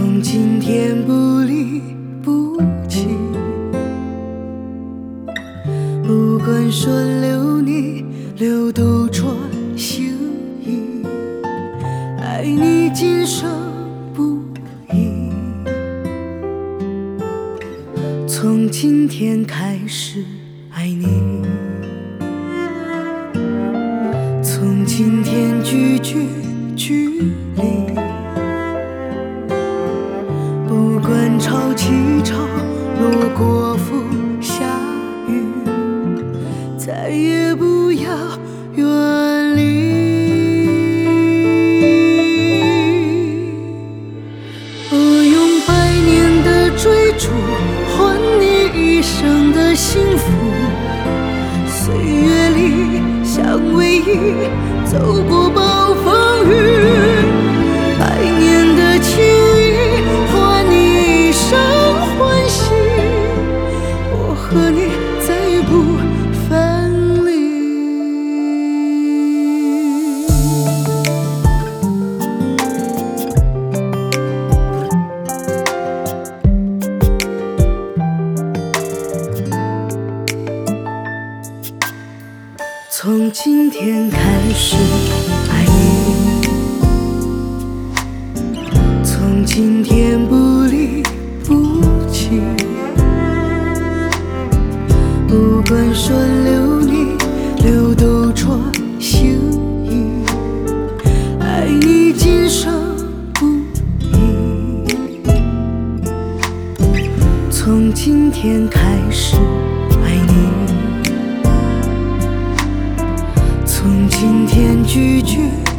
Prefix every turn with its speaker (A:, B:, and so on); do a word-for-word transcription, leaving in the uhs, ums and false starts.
A: 从今天不离不弃，不管顺流逆流都穿心意，爱你今生不移。从今天开始爱你，从今天拒绝距离，不管潮起潮落过风下雨，再也不要远离。我用百年的追逐换你一生的幸福，岁月里相偎依，走过暴风雨，百年的情谊换你一生欢喜，我和你再不分离。从今天开始爱你，从今天不离不弃，不管顺流逆流都穿心意，爱你今生不移。从今天开始爱你，从今天拒绝